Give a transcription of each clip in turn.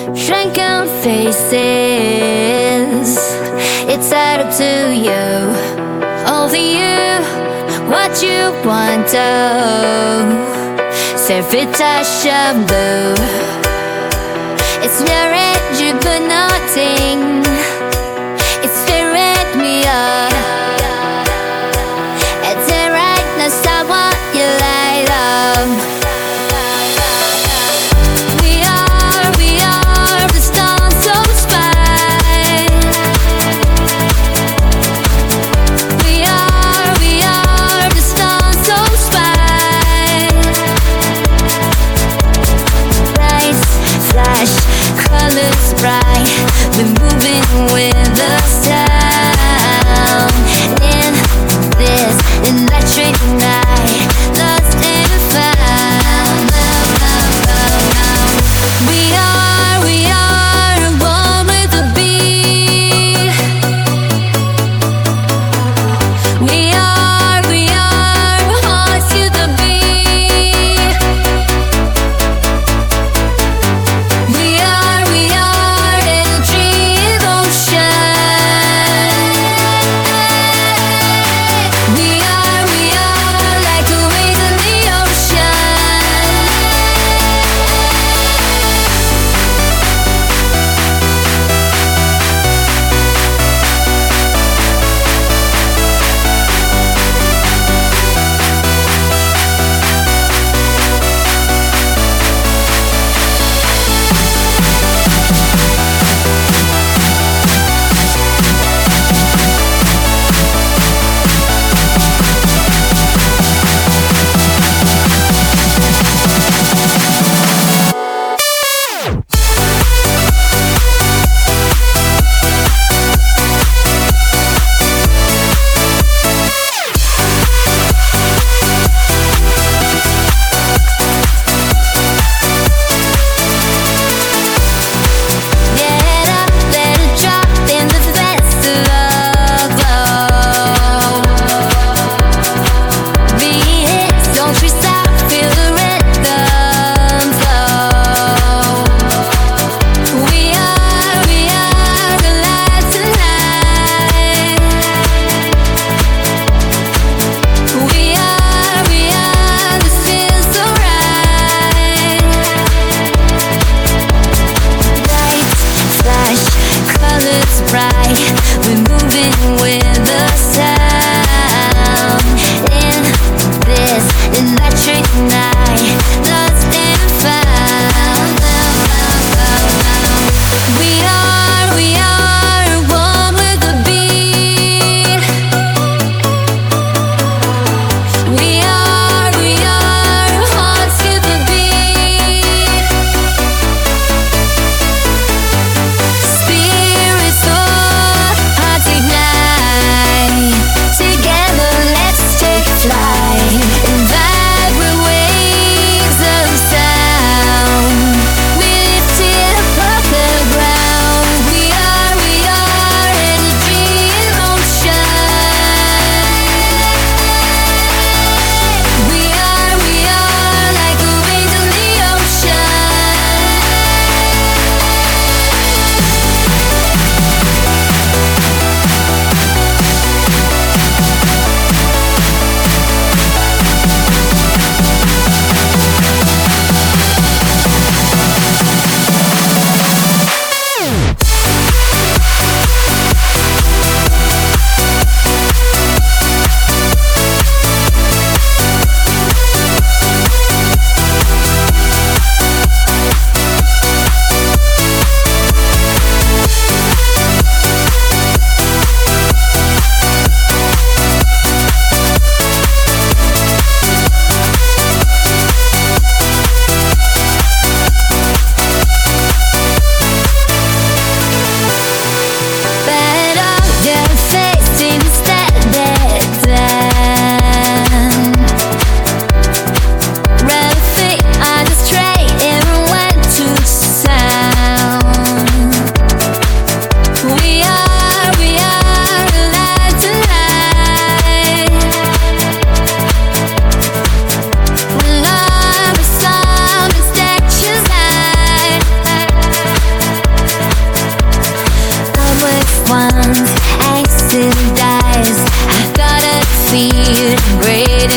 Shrunken faces, it's out up to you. Over you, what you want to. Servitage of blue. It's lurid, you put nothing. It's stirring me up. It's the rightness I want you light up. We are the stars of spite. We are the stars of spite. Lights flash, colors bright. We're moving with the sound. In this electric night, lost and found. We are one with the beat. We are hearts to the beat. We are energy emotion.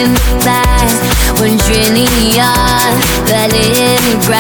in the past, 1 trillion. Better hit me